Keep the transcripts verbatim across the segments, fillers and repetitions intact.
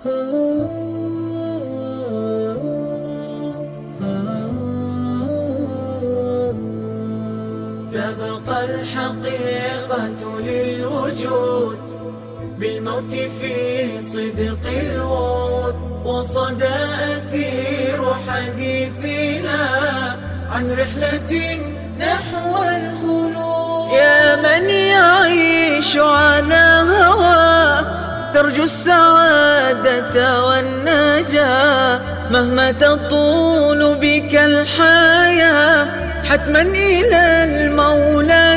تبقى الحقيقة للوجود بالموت في صدق الوعود، وصدى أثير حديثنا عن رحلة نحو الخلود. يا من يعيش على هواه ترجو السعادة والنجاة، مهما تطول بك الحياة حتما إلى المولى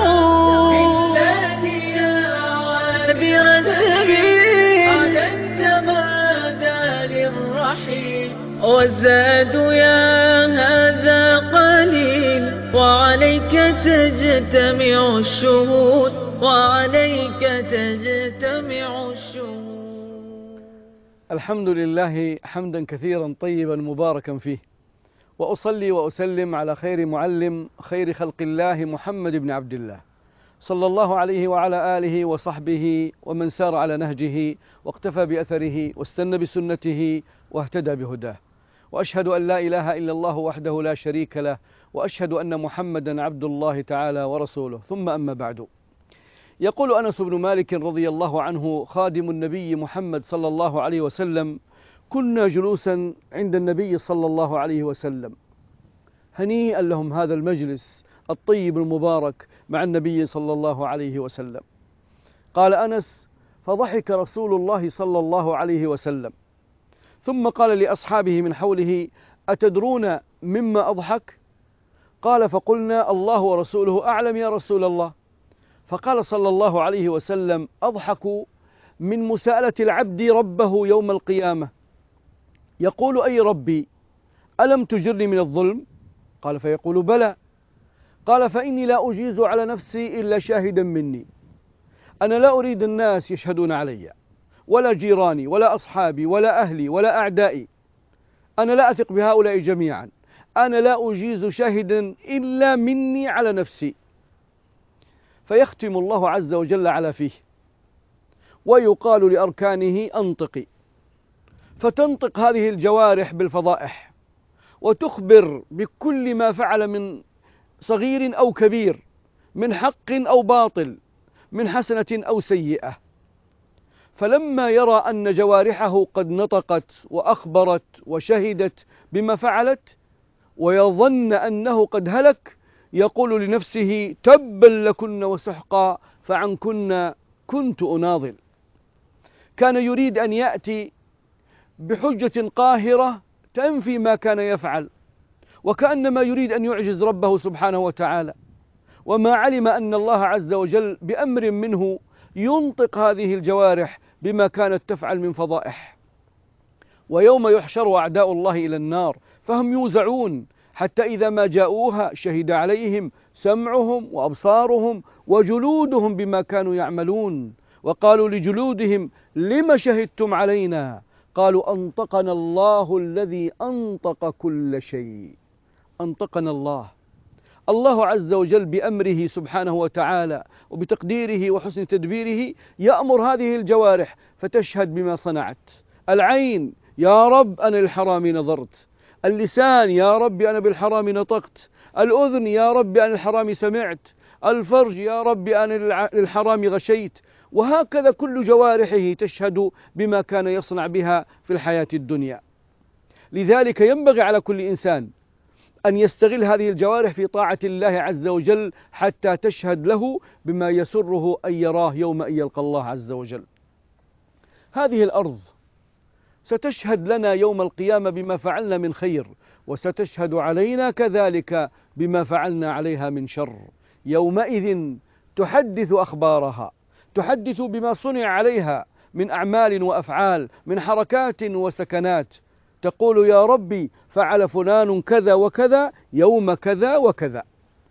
تعود. بالله يا عابر السبيل أعددت ماذا للرحيل، والزاد يا هذا قليل، وعليك تجتمع الشهود، وعليك تجتمع الشهود. الحمد لله حمدا كثيرا طيبا مباركا فيه، وأصلي وأسلم على خير معلم خير خلق الله محمد بن عبد الله صلى الله عليه وعلى آله وصحبه ومن سار على نهجه واقتفى بأثره واستنى بسنته واهتدى بهداه، وأشهد أن لا إله إلا الله وحده لا شريك له، وأشهد أن محمدا عبد الله تعالى ورسوله، ثم أما بعد. يقول أنس بن مالك رضي الله عنه خادم النبي محمد صلى الله عليه وسلم: كنا جلوسا عند النبي صلى الله عليه وسلم، هنيئا لهم هذا المجلس الطيب المبارك مع النبي صلى الله عليه وسلم. قال أنس: فضحك رسول الله صلى الله عليه وسلم، ثم قال لأصحابه من حوله: أتدرون مما أضحك؟ قال: فقلنا: الله ورسوله أعلم يا رسول الله. فقال صلى الله عليه وسلم: أضحك من مساءلة العبد ربه يوم القيامة، يقول: أي ربي ألم تجرني من الظلم؟ قال: فيقول: بلى. قال: فإني لا أجيز على نفسي إلا شاهدا مني، أنا لا أريد الناس يشهدون علي، ولا جيراني ولا أصحابي ولا أهلي ولا أعدائي، أنا لا أثق بهؤلاء جميعا، أنا لا أجيز شاهدا إلا مني على نفسي. فيختم الله عز وجل على فيه، ويقال لأركانه: أنطقي، فتنطق هذه الجوارح بالفضائح، وتخبر بكل ما فعل من صغير أو كبير، من حق أو باطل، من حسنة أو سيئة. فلما يرى أن جوارحه قد نطقت وأخبرت وشهدت بما فعلت، ويظن أنه قد هلك، يقول لنفسه: تبا لكن وسحقا، فعنكن كنت أناضل. كان يريد أن يأتي بحجة قاهرة تنفي ما كان يفعل، وكأنما يريد أن يعجز ربه سبحانه وتعالى، وما علم أن الله عز وجل بأمر منه ينطق هذه الجوارح بما كانت تفعل من فضائح. ويوم يحشر أعداء الله إلى النار فهم يوزعون، حتى إذا ما جاءوها شهد عليهم سمعهم وأبصارهم وجلودهم بما كانوا يعملون، وقالوا لجلودهم: لم شهدتم علينا؟ قالوا: أنطقنا الله الذي أنطق كل شيء. أنطقنا الله. الله عز وجل بأمره سبحانه وتعالى وبتقديره وحسن تدبيره يأمر هذه الجوارح فتشهد بما صنعت. العين: يا رب أنا للحرام نظرت. اللسان: يا رب أنا بالحرام نطقت. الأذن: يا رب أنا الحرام سمعت. الفرج: يا رب أنا للحرام غشيت. وهكذا كل جوارحه تشهد بما كان يصنع بها في الحياة الدنيا. لذلك ينبغي على كل إنسان أن يستغل هذه الجوارح في طاعة الله عز وجل، حتى تشهد له بما يسره أن يراه يوم أن يلقى الله عز وجل. هذه الأرض ستشهد لنا يوم القيامة بما فعلنا من خير، وستشهد علينا كذلك بما فعلنا عليها من شر. يومئذ تحدث أخبارها، تحدث بما صنع عليها من أعمال وأفعال، من حركات وسكنات، تقول: يا ربي فعل فلان كذا وكذا يوم كذا وكذا.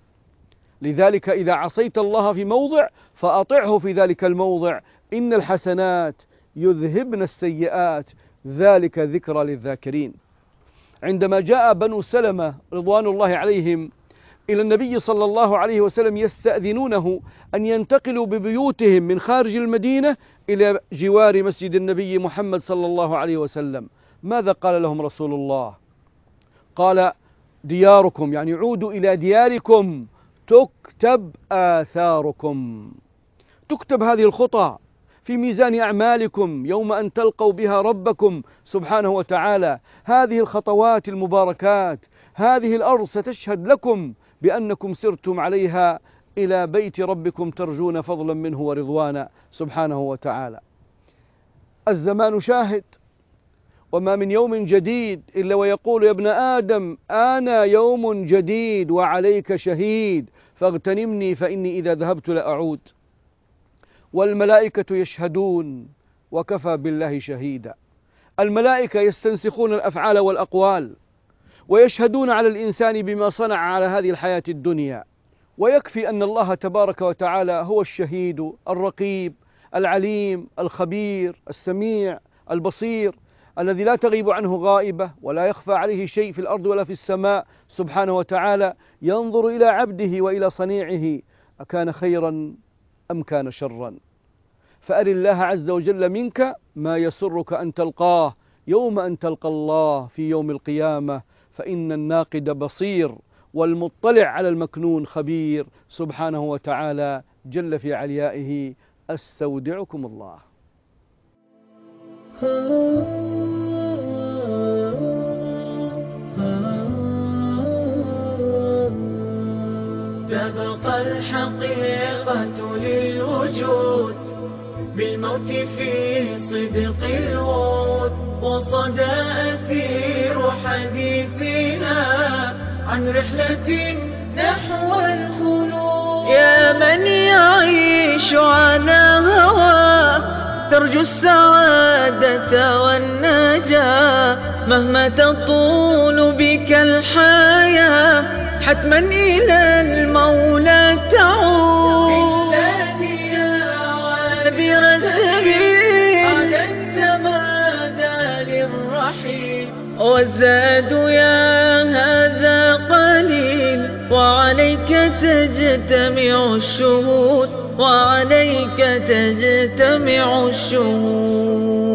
لذلك إذا عصيت الله في موضع فأطعه في ذلك الموضع، إن الحسنات يذهبن السيئات، ذلك ذكرى للذاكرين. عندما جاء بنو سلمة رضوان الله عليهم إلى النبي صلى الله عليه وسلم يستأذنونه أن ينتقلوا ببيوتهم من خارج المدينة إلى جوار مسجد النبي محمد صلى الله عليه وسلم. ماذا قال لهم رسول الله؟ قال: دياركم، يعني عودوا إلى دياركم تكتب آثاركم، تكتب هذه الخطى في ميزان أعمالكم يوم أن تلقوا بها ربكم سبحانه وتعالى. هذه الخطوات المباركات، هذه الأرض ستشهد لكم بأنكم سرتم عليها إلى بيت ربكم ترجون فضلا منه ورضوانا سبحانه وتعالى. الزمان شاهد، وما من يوم جديد إلا ويقول: يا ابن آدم أنا يوم جديد وعليك شهيد فاغتنمني فإني إذا ذهبت لأعود. والملائكة يشهدون وكفى بالله شهيدا. الملائكة يستنسخون الأفعال والأقوال ويشهدون على الإنسان بما صنع على هذه الحياة الدنيا، ويكفي أن الله تبارك وتعالى هو الشهيد الرقيب العليم الخبير السميع البصير، الذي لا تغيب عنه غائبة ولا يخفى عليه شيء في الأرض ولا في السماء سبحانه وتعالى، ينظر إلى عبده وإلى صنيعه أكان خيرا أم كان شرا. فأر الله عز وجل منك ما يسرك أن تلقاه يوم أن تلقى الله في يوم القيامة، فإن الناقد بصير والمطلع على المكنون خبير سبحانه وتعالى جل في عليائه. أستودعكم الله. تبقى الحقيقة للوجود بالموت في صدق الوعود، وصدى أثير حديثنا عن رحلة نحو الخلود. يا من يعيش على هواه ترجو السعادة والنجاة، مهما تطول بك الحياة حتما إلى المولى تعود. يا عابر السبيل أعددت ماذا للرحيل، والزاد يا هذا قليل، وعليك تجتمع الشهود، وعليك تجتمع الشهود.